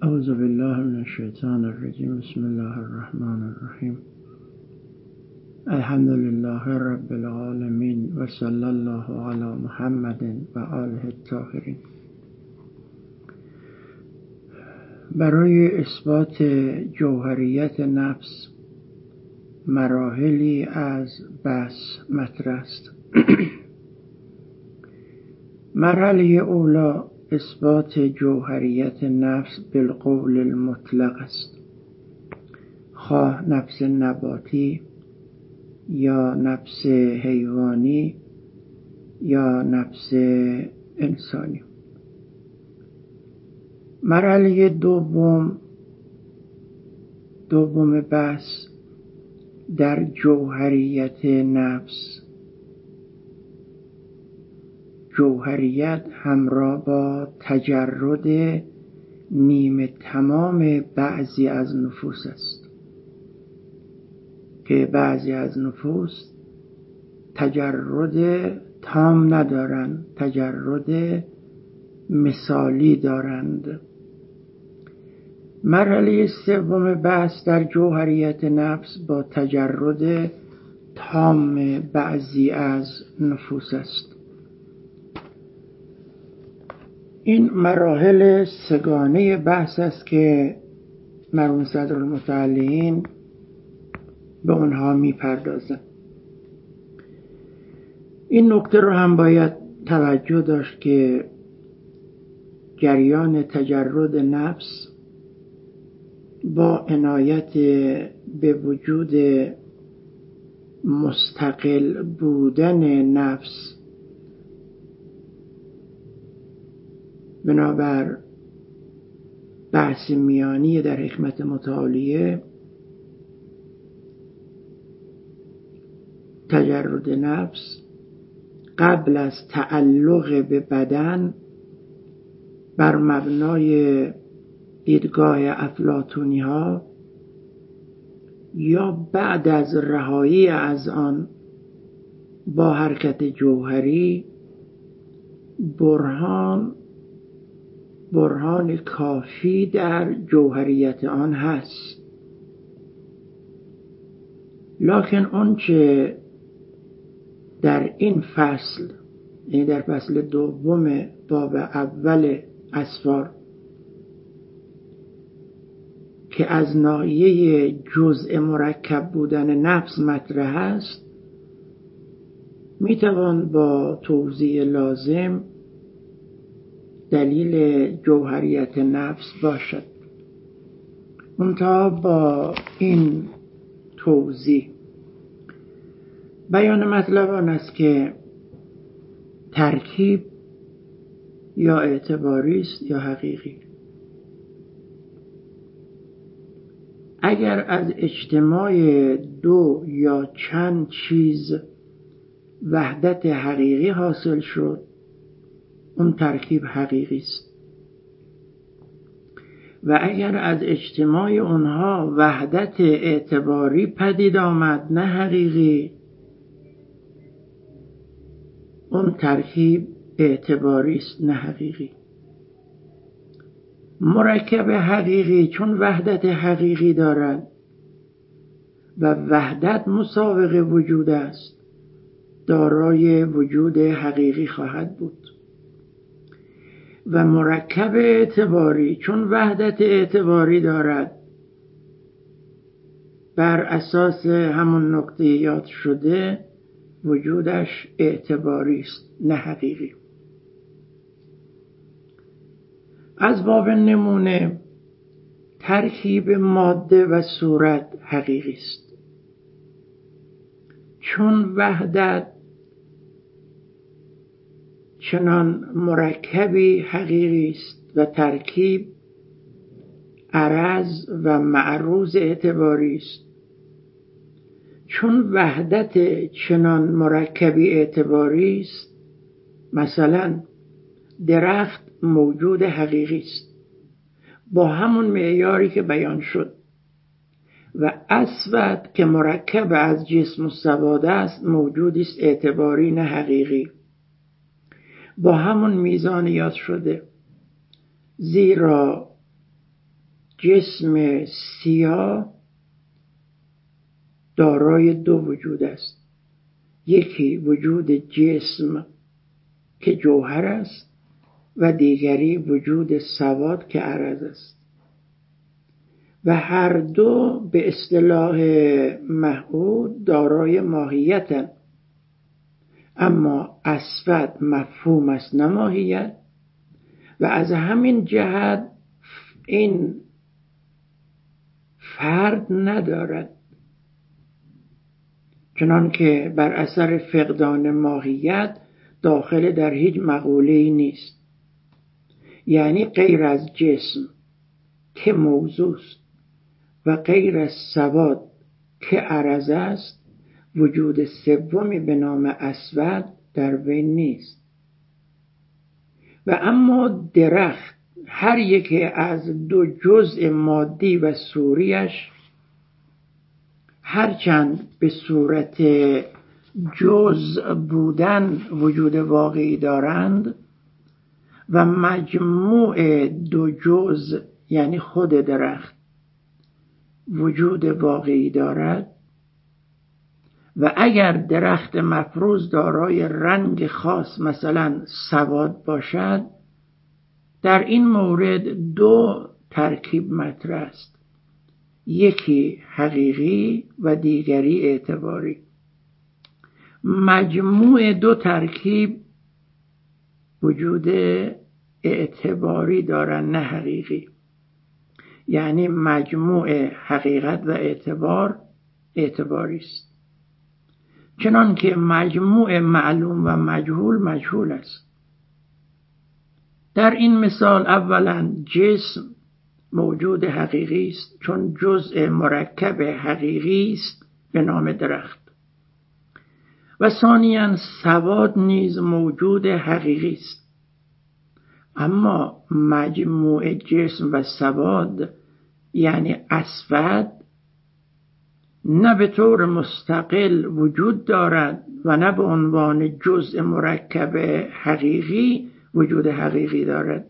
اعوذ بالله من الشیطان الرجیم. بسم الله الرحمن الرحیم. الحمد لله رب العالمین و صلی الله علی محمد و آله الطاهرین. برای اثبات جوهریت نفس مراحلی از بحث مطرح است. مرحله اولی اثبات جوهریت نفس بالقول المطلق است، خواه نفس نباتی یا نفس حیوانی یا نفس انسانی. مرحله دوم بحث در جوهریت نفس، جوهریت همراه با تجرد نیمه تمام بعضی از نفوس است که بعضی از نفوس تجرد تام ندارند، تجرد مثالی دارند. مرحله سوم بحث در جوهریت نفس با تجرد تام بعضی از نفوس است. این مراحل سگانه بحث است که مرحوم صدرالمتعلین به اونها میپردازند. این نکته رو هم باید توجه داشت که جریان تجرد نفس با عنایت به وجود مستقل بودن نفس بنابر بحث میانی در حکمت متعالیه، تجرد نفس قبل از تعلق به بدن بر مبنای دیدگاه افلاطونی ها یا بعد از رهایی از آن با حرکت جوهری برهان کافی در جوهریت آن هست. لکن آنچه در این فصل، یعنی در فصل دوم باب اول اسفار، که از ناحیه جزء مرکب بودن نفس مطرح است، میتوان با توضیح لازم دلیل جوهریت نفس باشد. منتها با این توضیح بیان مطلب آن است که ترکیب یا اعتباری است یا حقیقی. اگر از اجتماع دو یا چند چیز وحدت حقیقی حاصل شد، اون ترکیب حقیقی است. و اگر از اجتماع اونها وحدت اعتباری پدید آمد نه حقیقی، اون ترکیب اعتباری است نه حقیقی. مرکب حقیقی چون وحدت حقیقی دارد و وحدت مساوق وجود است، دارای وجود حقیقی خواهد بود. و مرکب اعتباری چون وحدت اعتباری دارد، بر اساس همون نکته یاد شده وجودش اعتباری است نه حقیقی. از باب نمونه، ترکیب ماده و صورت حقیقی است، چون وحدت چنان مرکبی حقیقی است و ترکیب عرض و معروض اعتباری است. چون وحدت چنان مرکبی اعتباری است، مثلا درخت موجود حقیقی است با همون معیاری که بیان شد، و اسود که مرکب از جسم و سواد است موجودی است اعتباری نه حقیقی، با همون میزان یاد شده. زیرا جسم سیاه دارای دو وجود است. یکی وجود جسم که جوهر است و دیگری وجود سواد که عرض است و هر دو به اصطلاح معهود دارای ماهیتند، اما اسود مفهوم است نه ماهیت و از همین جهت این فرد ندارد، چنان که بر اثر فقدان ماهیت داخل در هیچ مقوله‌ای نیست. یعنی غیر از جسم که موضوع است و غیر از سواد که عرض است، وجود سومی به نام اسود در وی نیست. و اما درخت هر یکی از دو جزء مادی و صوریش هرچند به صورت جزء بودن وجود واقعی دارند و مجموع دو جزء یعنی خود درخت وجود واقعی دارد و اگر درخت مفروض دارای رنگ خاص مثلا سواد باشد، در این مورد دو ترکیب مطرح است، یکی حقیقی و دیگری اعتباری. مجموع دو ترکیب وجود اعتباری دارند نه حقیقی، یعنی مجموع حقیقت و اعتبار اعتباری است، چنان که مجموع معلوم و مجهول است. در این مثال اولا جسم موجود حقیقی است چون جزء مرکب حقیقی است به نام درخت، و ثانیاً سواد نیز موجود حقیقی است، اما مجموع جسم و سواد یعنی اسود نه به طور مستقل وجود دارد و نه به عنوان جزء مرکب حقیقی وجود حقیقی دارد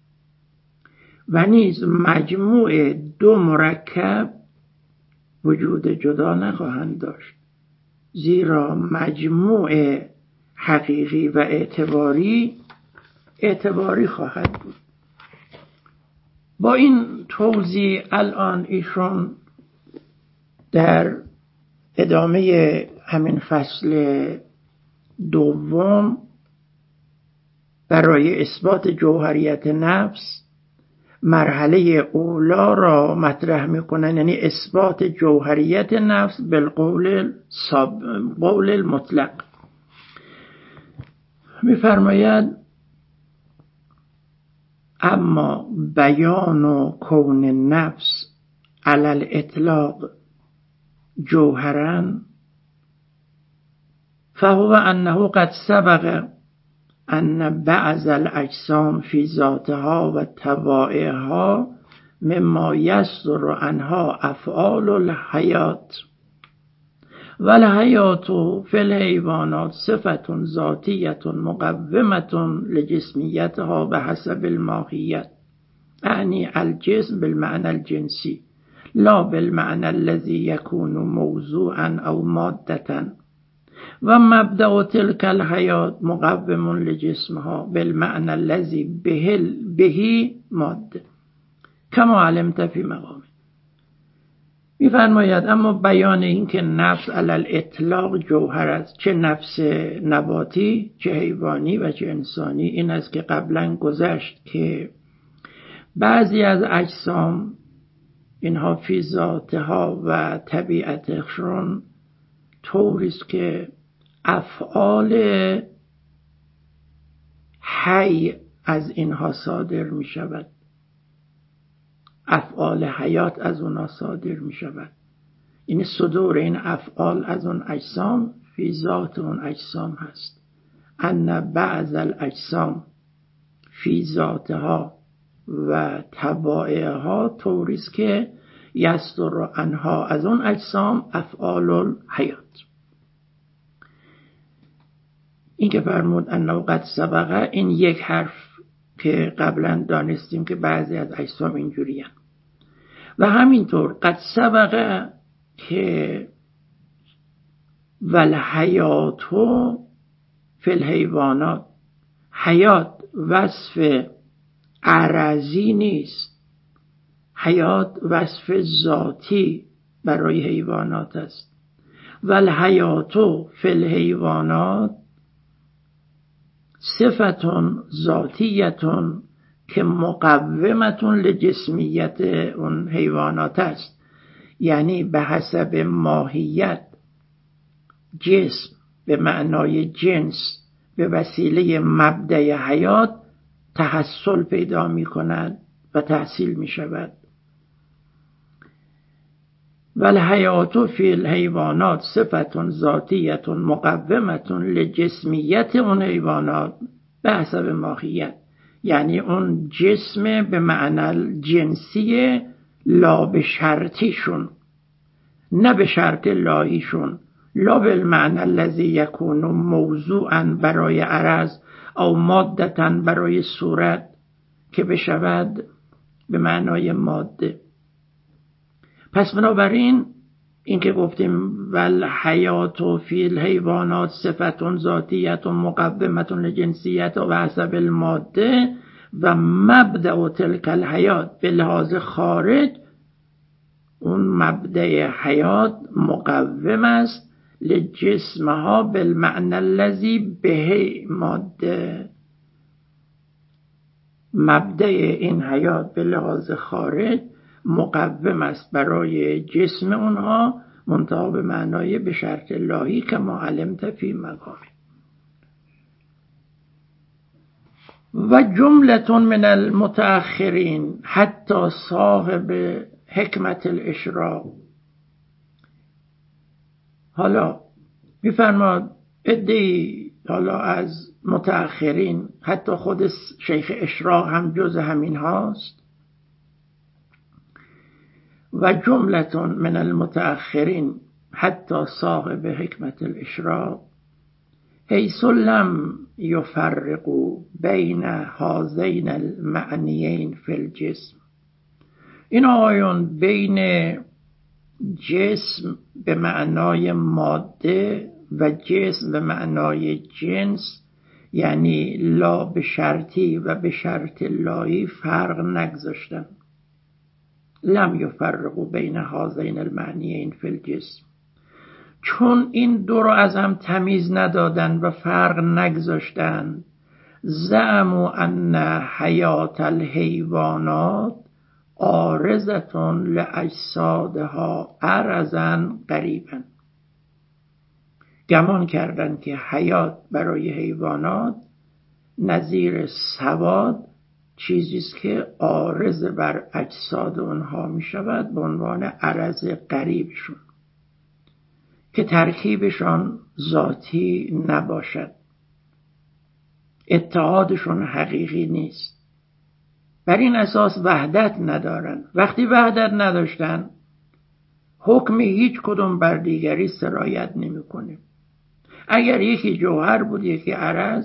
و نیز مجموع دو مرکب وجود جدا نخواهند داشت، زیرا مجموع حقیقی و اعتباری خواهد بود. با این توضیح الان ایشون در ادامه همین فصل دوم برای اثبات جوهریت نفس مرحله اولا را مطرح میکنن، یعنی اثبات جوهریت نفس بالقول قول المطلق. میفرماید اما بیان و کون نفس علی الاطلاق جوهرا فهو انه قد سبق ان بعض الاجسام فی ذاتها و طبائعها مما یصدر عنها افعال الحیات و الحیات فی الحیوانات صفت ذاتیه مقومه لجسمیتها بحسب الماهیت، اعنی الجسم بالمعنى الجنسی لا بالمعنى الذي يكون موضوعا او مادة، و مبدأ تلك الحیات مقوم لجسمها بالمعنى الذي به ماده کما علمت فی مقام. میفرماید اما بیان این که نفس علی الاطلاق جوهر است، چه نفس نباتی چه حیوانی و چه انسانی، این است که قبلا گذشت که بعضی از اجسام اینها فی ذاتها و طبیعتشون طوری است که افعال حی از اینها صادر می شود، افعال حیات از اونها صادر می شود. این صدور این افعال از اون اجسام فی ذات اون اجسام هست. ان بعض الاجسام فی ذاتها و طبائعها طوری است که یصدر عنها از اون اجسام افعال الحیات. این که فرمود انه قد سبقه، این یک حرف که قبلا دانستیم که بعضی از اجسام اینجوری هست. و همینطور قد سبق که والحیات فی الحیوانات، حیات وصف عرضی نیست، حیات وصف ذاتی برای حیوانات است. والحیات فی الحیوانات صفتون ذاتیتون که مقومتون لجسمیت اون حیوانات است، یعنی به حسب ماهیت جسم به معنای جنس به وسیله مبدأ حیات تحصل پیدا می کند و تحصیل می شود. والحیات فی الحیوانات صفتون ذاتیتون مقومتون لجسمیت اون حیوانات به حسب ماهیت، یعنی اون جسم به معنی جنسی لا به شرطیشون، نه به شرط لاییشون، لا بالمعنی الذی یکون موضوعا برای عرض او مادتا برای صورت که بشود به معنای ماده. پس بنابراین این که گفتیم والحیات فی الحیوانات صفتون ذاتیت و مقومت لجنسیت و حسب الماده و مبدأ تلک الحیات به لحاظ خارج، اون مبدأ حیات مقوم است لجسمها بالمعنی الذی به ماده. مبدأ این حیات به لحاظ خارج مقوم است برای جسم اونها، منتها به معنای به شرط الهی که ما علمت فی مقام. و جملتون من المتأخرین حتی صاحب حکمت الاشراق. حالا میفرماد عده‌ای حالا از متأخرین، حتی خود شیخ اشراق هم جز همین هاست. و جملتون من المتأخرین حتی صاحب حکمت الاشراق حیث لم یفرقوا بین هذین المعنیین فی الجسم. این آیون بین جسم به معنای ماده و جسم به معنای جنس، یعنی لا به شرطی و به شرط لایی فرق نگذاشتن. لم یفرقوا بین هذین المعنیین فی الجسم، چون این دو رو از هم تمیز ندادن و فرق نگذاشتن. زعموا ان حیات الحیوانات عارضتون لاجسادها عرضا قریبا. گمان کردند که حیات برای حیوانات نظیر سواد چیزی است که عارض بر اجساد اونها می شود به عنوان عرض قریبشون، که ترکیبشان ذاتی نباشد، اتحادشون حقیقی نیست. بر این اساس وحدت ندارن. وقتی وحدت نداشتن حکم هیچ کدوم بر دیگری سرایت نمیکنه. اگر یکی جوهر بود یکی عرض،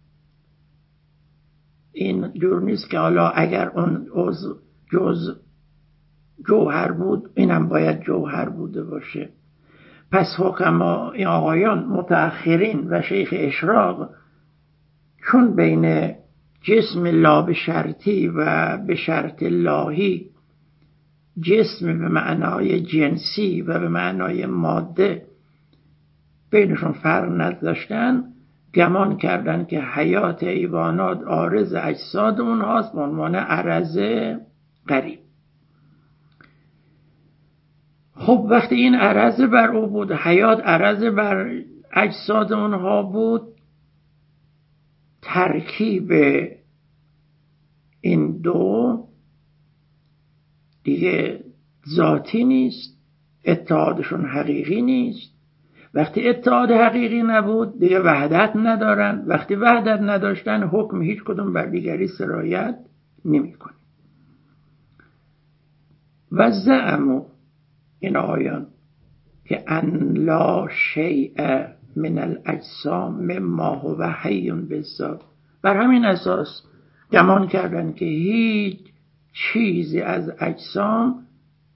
این جور نیست که حالا اگر اون جز جوهر بود اینم باید جوهر بوده باشه. پس حکما این آقایان متأخرین و شیخ اشراق چون بین جسم لا به شرطی و به شرط لاهی، جسم به معنای جنسی و به معنای ماده، بینشون فرق نداشتن، گمان کردن که حیات حیوانات عارض اجساد اونهاست به عنوان عرض قریب. خب وقتی این عرض بر او بود، حیات عرض بر اجساد اونها بود، ترکیب این دو دیگه ذاتی نیست، اتحادشون حقیقی نیست. وقتی اتحاد حقیقی نبود دیگه وحدت ندارن. وقتی وحدت نداشتن حکم هیچ کدوم بر دیگری سرایت نمی کنه. و زعموا این آیان که ان لا شیء من الاجسام مما هو حی بالذات، بر همین اساس گمان کردن که هیچ چیزی از اجسام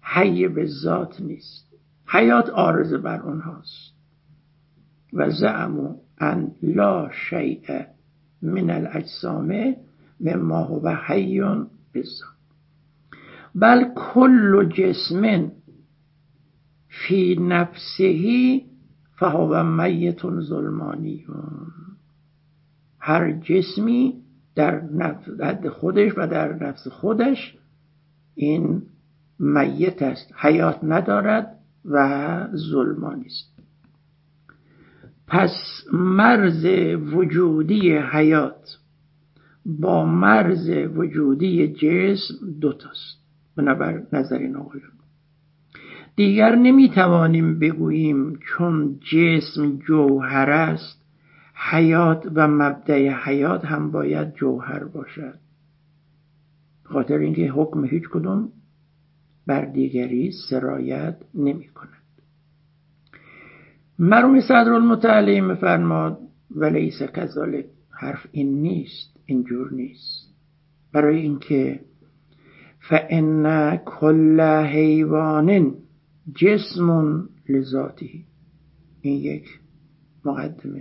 حی به ذات نیست. حیات عارض بر اونهاست. و زعموا ان لا شیء من الاجسام مما هو حی بالذات بل کل جسم فی نفسه فهو میت ظلمانی. هر جسمی در نفس خودش و در نفس خودش این میت است، حیات ندارد و ظلمانی است. پس مرز وجودی حیات با مرز وجودی جسم دوتاست. بنابر نظر این آقایان دیگر نمیتوانیم بگوییم چون جسم جوهر است حیات و مبدأ حیات هم باید جوهر باشد، خاطر اینکه حکم هیچ کدوم بر دیگری سرایت نمی کند. مرحوم صدرالمتعالی می‌فرماد ولیس کذالک، حرف این نیست، اینجور نیست. برای اینکه فإن کل حیوان جسم لذاته، این یک مقدمه.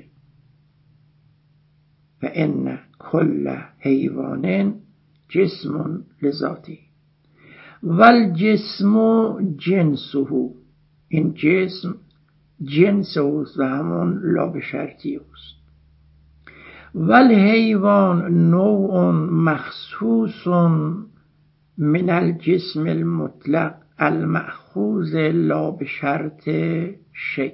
فإن کل حیوان جسم لذاته والجسم جنسه، این جسم جنس اوست و همون لاب شرطی اوست. والحیوان نوع مخصوص من الجسم المطلق المأخوذ لا بشرط شیء.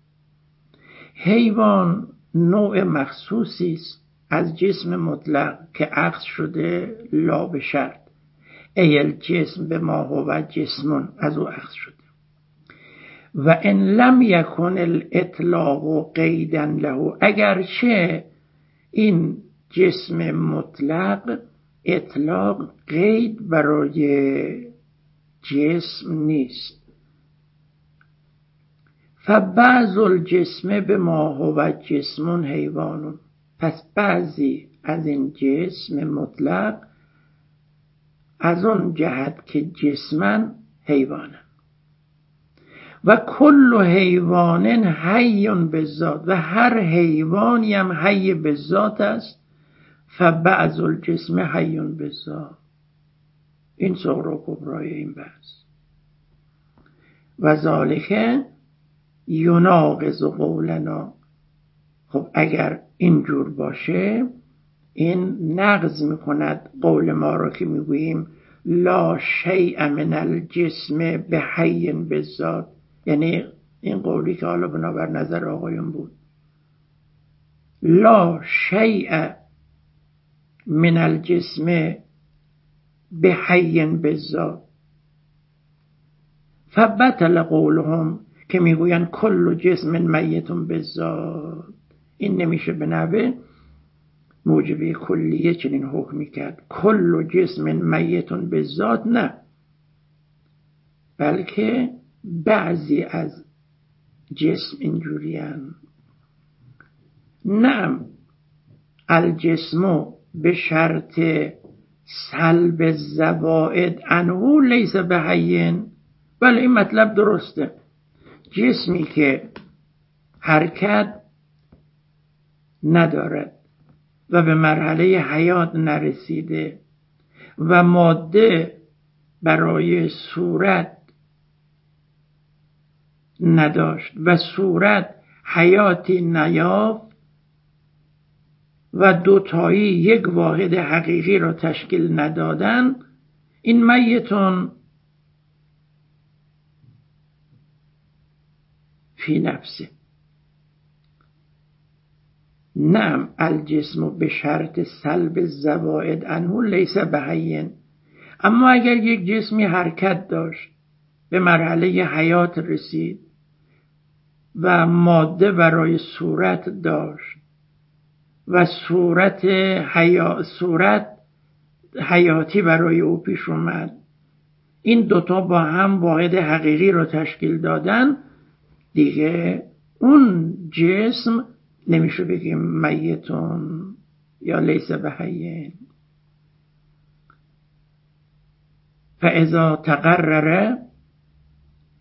حیوان نوع مخصوصی است از جسم مطلق که اخذ شده لا بشرط، ای الجسم به ما هو جسم، از او اخذ شده. و ان لم یکن الاطلاق قیدا له، اگرچه این جسم مطلق اطلاق قید برای جسم نیست. فبعض الجسم به ما هو جسم حیوان، پس بعضی از این جسم مطلق از اون جهت که جسمن حیوانن. و کل حیوان حی بالذات، و هر حیوانی هم حی بالذات است. فبعض الجسم حی بالذات، این صغرا و کبرای این بحث. و ذالک یناقض قولنا، خب اگر اینجور باشه این نقض میکند قول ما را که میگوییم لا شیء من الجسم بحی بالذات، یعنی این قولی که حالا بنابر نظر آقایون بود، لا شیء من الجسم بحی بالذات فبطل قولهم که میگوین کل جسم میت بالذات، این نمیشه به نحو موجبه کلیه چنین حکمی کرد. کل جسم میت بالذات نه، بلکه بعضی از جسم اینجورین. نعم الجسم به شرط سلب الزوائد عنه لیس بحی، بله این مطلب درسته. جسمی که حرکت ندارد و به مرحله حیات نرسیده و ماده برای صورت نداشت و صورت حیاتی نیافت و دوتایی یک واحد حقیقی را تشکیل ندادن، این میتون فی نفسه. نعم الجسم به شرط سلب الزوائد عنه لیس بحی، اما اگر یک جسمی حرکت داشت، به مرحله حیات رسید و ماده برای صورت داشت و صورت حیاتی برای او پیش اومد، این دوتا با هم واحد حقیقی رو تشکیل دادن، دیگه اون جسم نمیشه بگیم میتون یا لیس بحی. فاذا تقرر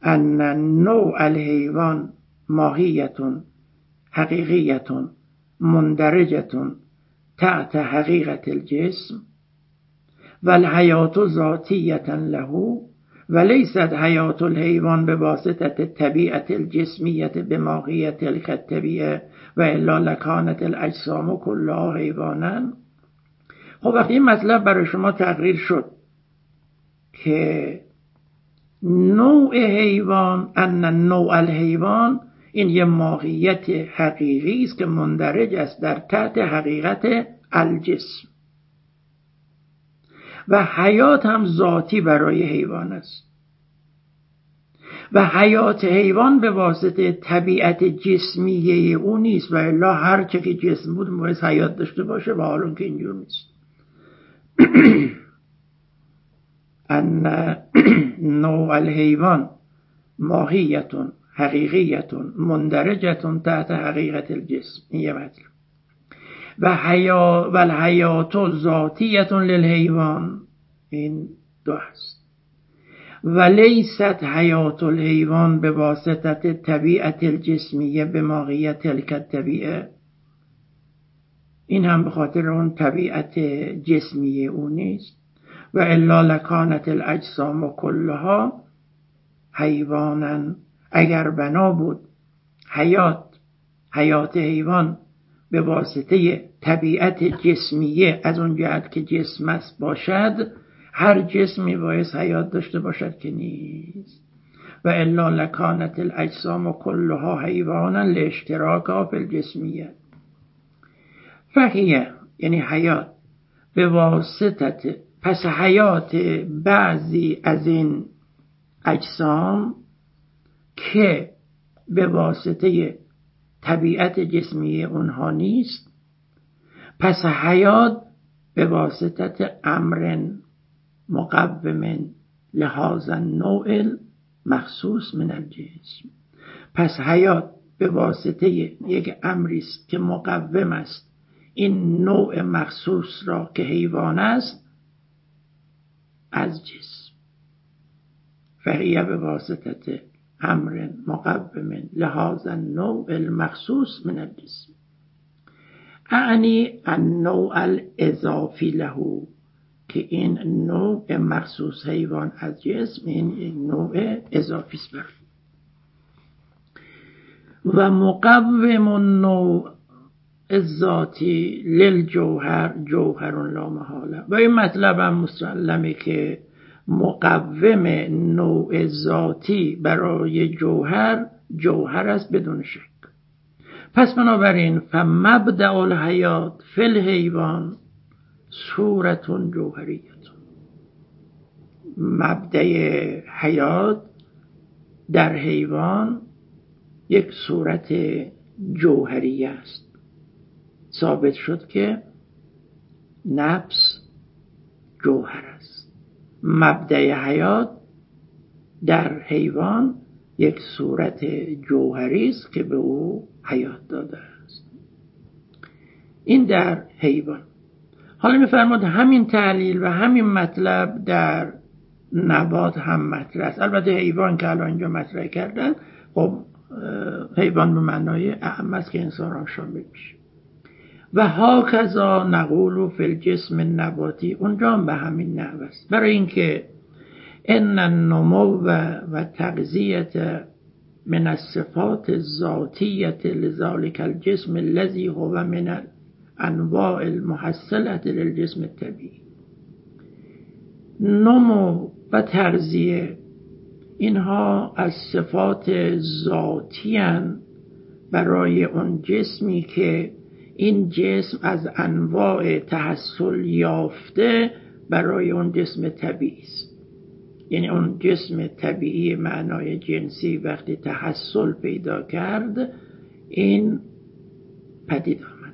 ان نوع الحیوان ماهیتون حقیقیتون مندرجتون تحت حقیقت الجسم والحیات ذاتیة له وليست حیات الحیوان بواسطة طبیعت الجسمیت بماهیت تلك الطبیعه و الا لکانت الاجسام كلها حیوانا. خب وقتی این مطلب برای شما تقریر شد که نوع حیوان ان نوع الحیوان این یه ماهیت حقیقی است که مندرج است در تحت حقیقت الجسم و حیات هم ذاتی برای حیوان است و حیات حیوان به واسطه طبیعت جسمیه او نیست و الا هر چه که جسم بود باید حیات داشته باشه و حالا که اینجور نیست. ان نوع الحیوان ماهیتون حقیقیتون مندرجتون تحت حقیقت الجسم. این یه مطلب. و الحیات ذاتیتون للحیوان این دو هست. و لیست حیات الحیوان به واسطه طبیعت الجسمیه به ماهیت تلک الطبیعه این هم به خاطر اون طبیعت جسمیه اون نیست و الا لکانت الاجسام کلها حیوانا اگر بنا بود حیات حیوان به واسطه طبیعت جسمیه از اون جهت که جسم است باشد هر جسمی باید حیات داشته باشد که نیست و الا لکانت الاجسام کلها حیوانا لاشتراکها فی الجسمیه فهیه یعنی حیات به واسطه پس حیات بعضی از این اجسام که به واسطه طبیعت جسمی اونها نیست پس حیات به واسطه امر مقوم لهذا النوع مخصوص من الجسم پس حیات به واسطه یک امری است که مقوم است این نوع مخصوص را که حیوان است از جسم فهیه به واسطه امر مقوم لهذا النوع المخصوص من الجسم اعنی النوع الاضافی له که این نوع مخصوص حیوان از جسم این نوع اضافی است. و مقوم النوع الذاتی للجوهر جوهر لا محاله و این مطلب هم مسلمه که مقوم نوع ذاتی برای جوهر است بدون شک. پس بنابراین فمبدأ الحیات فی الحیوان صورت جوهریه مبدأ حیات در حیوان یک صورت جوهریه است. ثابت شد که نفس جوهر است. مبدأ حیات در حیوان یک صورت جوهری است که به او حیات داده است. این در حیوان. حالا می‌فرماد همین تحلیل و همین مطلب در نبات هم مطرح است. البته حیوان که الان اینجا مطرح کردن خب حیوان به معنای اعم است که انسان را شامل میشه. و هاکذا نقول فی الجسم النباتی اونجا هم به همین نحو است. برای اینکه ان النمو و تغذیه من الصفات الذاتیه لذلك الجسم الذي هو من انواع المحصله للجسم الطبیعی. نمو و تغذیه اینها از صفات ذاتی هستند برای اون جسمی که این جسم از انواع تحصل یافته برای اون جسم طبیعی است. یعنی اون جسم طبیعی معنای جنسی وقتی تحصل پیدا کرد این پدید آمد.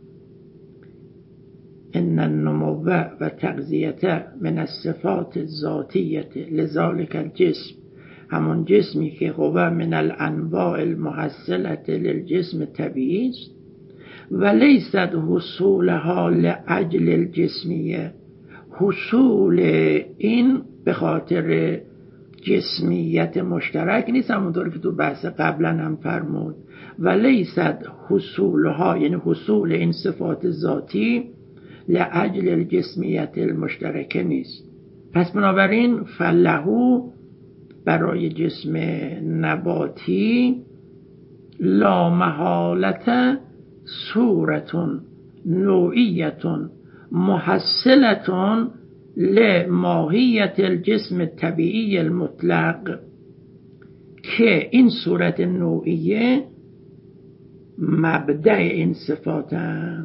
ان النمو و تغذیه من الصفات الذاتیه لذلك الجسم همون جسمی که هو من الانواع المحصله للجسم طبیعی است و لیست حصولها لاجل الجسمیه حصول این به خاطر جسمیت مشترک نیست، همونطور که تو بحث قبلا هم فرمود، و لیست حصولها، یعنی حصول این صفات ذاتی لأجل الجسمیت المشترکه نیست. پس بنابراین فلهو برای جسم نباتی لا محالت صورتون نوعیتون محصلتون لماهیت الجسم طبیعی المطلق، که این صورت نوعیه مبدأ این صفاتن.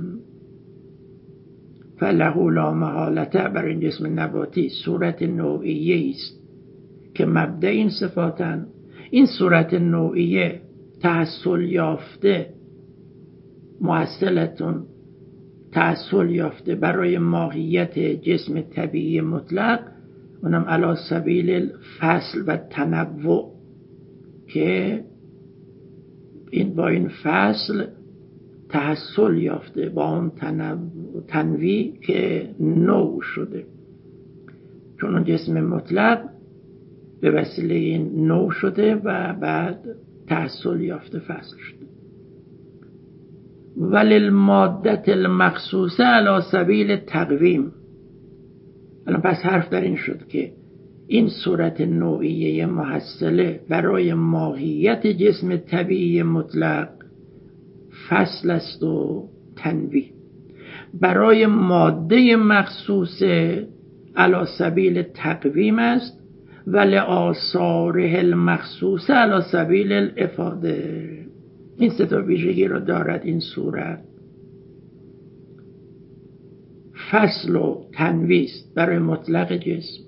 فله لا محالته بر این جسم نباتی صورت نوعیه است که مبدأ این صفاتن. این صورت نوعیه تحصل یافته محصلتون تحصل یافته برای ماهیت جسم طبیعی مطلق، اونم علی سبیل الفصل و تنوع، که این با این فصل تحصل یافته، با اون تنویع که نوع شده، چون اون جسم مطلق به وسیله این نوع شده و بعد تحصل یافته فصل شده. وللمادة المخصوصه علی سبیل تقویم. الان پس حرف در این شد که این صورت نوعیه محصله برای ماهیت جسم طبیعی مطلق فصل است و تنویع، برای ماده مخصوص علی سبیل تقویم است و لآثاره المخصوصه علی سبیل الافاده. این سه تا ویژگی را دارد این صورت. فصل و تنویع برای مطلق جسم،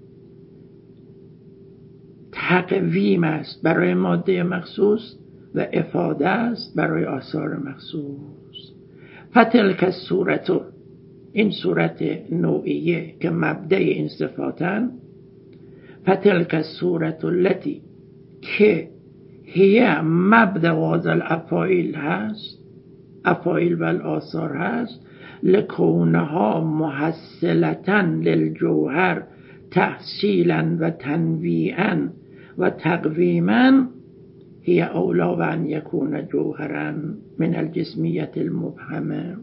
تقویم است برای ماده مخصوص و افاده است برای آثار مخصوص. فتلک صورت، این صورت نوعیه که مبدأ این صفاتن، فتلک صورت التي که هی مبدأ هذا الافاعیل هست، افاعیل و آثار هست، لکونها محصلتا للجوهر تحصیلا و تنویعا و تقویما، هی اولا و ان یکون جوهرا من الجسمیت المبهمه.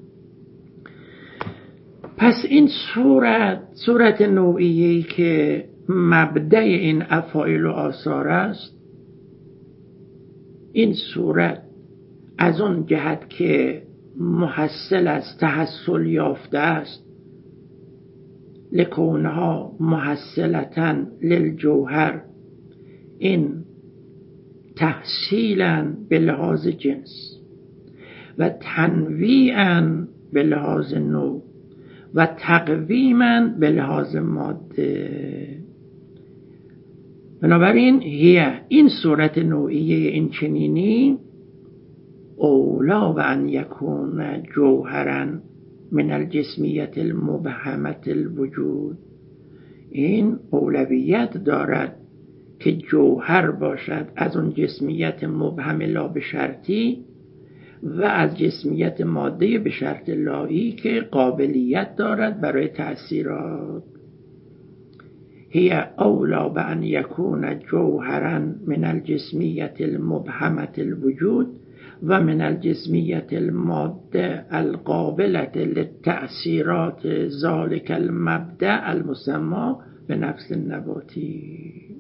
پس این صورت نوعیه‌ای که مبدأ این افاعیل و آثار است، این صورت از اون جهت که محصل است، تحصل یافته است، لکونها محصلتا للجوهر، این تحصیلا به لحاظ جنس و تنویعا به لحاظ نوع و تقویما به لحاظ ماده. بنابراین این صورت نوعیه این چنینی اولا و ان یکون جوهرا من الجسمیت المبهمه الوجود، این اولویت دارد که جوهر باشد از اون جسمیت مبهم لا به شرطی و از جسمیت ماده به شرط لایی که قابلیت دارد برای تأثیرات. هی اولا به ان یکون جوهرا من الجسمیت المبهمه الوجود و من الجسمیت الماده القابلة للتأثیرات ذلك المبدأ المسمى به نفس النباتی.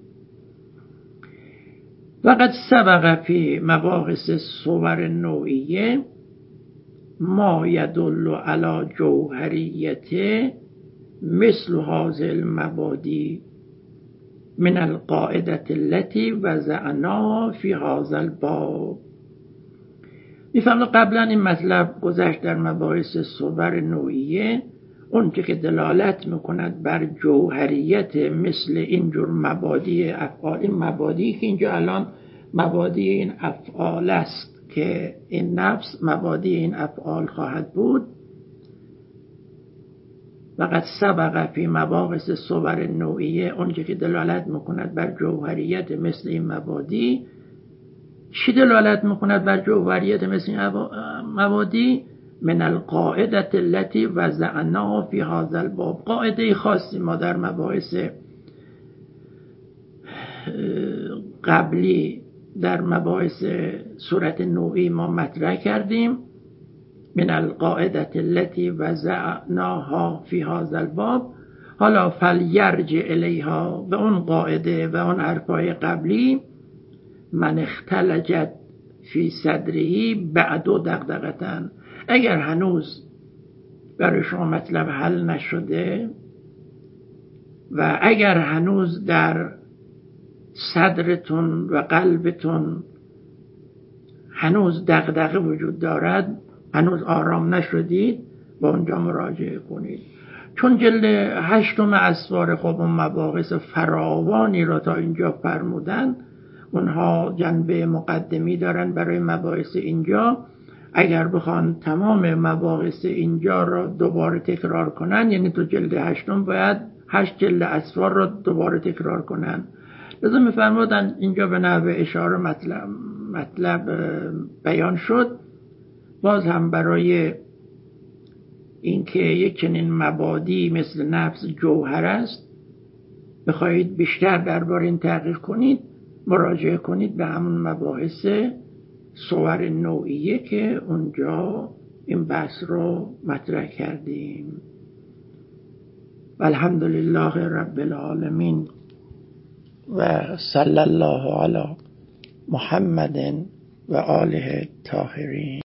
وقد سبق فی مباحث الصور النوعیه ما يدل على جوهریت مثل هذه المبادی من القاعدة التي وضعناها فی هذا الباب. میفهمد قبلا این مطلب گذشت در مباحث صور نوعیه، اون که دلالت میکند بر جوهریت مثل اینجور مبادی افعال، این مبادی که اینجا الان مبادی این افعال است که این نفس مبادی این افعال خواهد بود. وقد سبق فی مباحث صور نوعیه، اون که دلالت میکند بر جوهریت مثل این مبادی. چی دلالت میکند بر جوهریت مثل این مبادی؟ من القاعده التي وضعناها فی هذا الباب، قاعده خاصی ما در مباحث قبلی در مباحث صورت نوعی ما مطرح کردیم. من القاعدة التي وضعناها فی هذا الباب، حالا فلیرجع الیها، به اون قاعده و اون حرفای قبلی، من اختلجت فی صدره بعد دغدغتن، اگر هنوز برای شما مطلب حل نشده و اگر هنوز در صدرتون و قلبتون هنوز دغدغه وجود دارد، هنوز آرام نشدید، با اونجا مراجعه کنید. چون جلد 8 اسفار خب اون مباحث فراوانی را تا اینجا فرمودن، اونها جنبه مقدمی دارن برای مباحث اینجا. اگر بخوان تمام مباحث اینجا را دوباره تکرار کنن، یعنی تو جلد 8 باید 8 جلد اسفار را دوباره تکرار کنن. لذا می‌فرمودن اینجا به نحو اشاره مطلب بیان شد. باز هم برای اینکه یک چنین مبادی مثل نفس جوهر است، بخواهید بیشتر درباره این تحقیق کنید، مراجعه کنید به همون مباحث صور نوعیه که اونجا این بحث رو مطرح کردیم. والحمد لله رب العالمین و صلی الله علی محمد و آله الطاهرین.